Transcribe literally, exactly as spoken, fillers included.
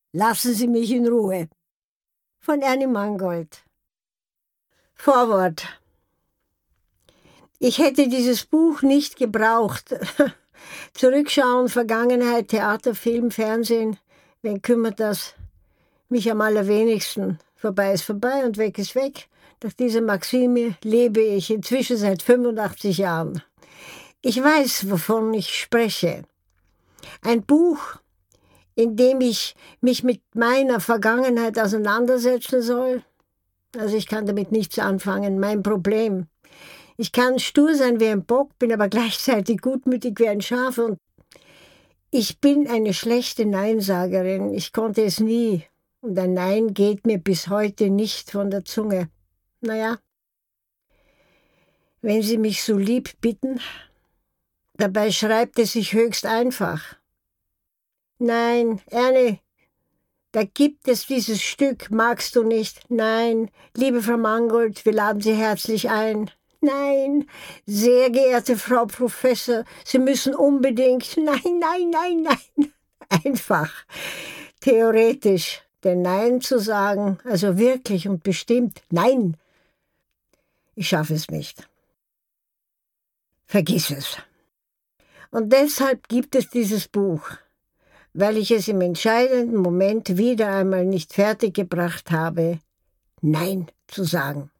Lassen Sie mich in Ruhe. Von Ernie Mangold. Vorwort. Ich hätte dieses Buch nicht gebraucht. Zurückschauen, Vergangenheit, Theater, Film, Fernsehen. Wen kümmert das? Mich am allerwenigsten. Vorbei ist vorbei und weg ist weg. Nach dieser Maxime lebe ich inzwischen seit fünfundachtzig Jahren. Ich weiß, wovon ich spreche. Ein Buch, in dem ich mich mit meiner Vergangenheit auseinandersetzen soll. Also ich kann damit nichts anfangen, mein Problem. Ich kann stur sein wie ein Bock, bin aber gleichzeitig gutmütig wie ein Schaf und ich bin eine schlechte Neinsagerin. Ich konnte es nie und ein Nein geht mir bis heute nicht von der Zunge. Naja, wenn Sie mich so lieb bitten, dabei schreibt es sich höchst einfach. Nein, Ernie, da gibt es dieses Stück, magst du nicht? Nein, liebe Frau Mangold, wir laden Sie herzlich ein. Nein, sehr geehrte Frau Professor, Sie müssen unbedingt. Nein, nein, nein, nein. Einfach, theoretisch, denn Nein zu sagen, also wirklich und bestimmt, nein. Ich schaffe es nicht. Vergiss es. Und deshalb gibt es dieses Buch, weil ich es im entscheidenden Moment wieder einmal nicht fertiggebracht habe, Nein zu sagen.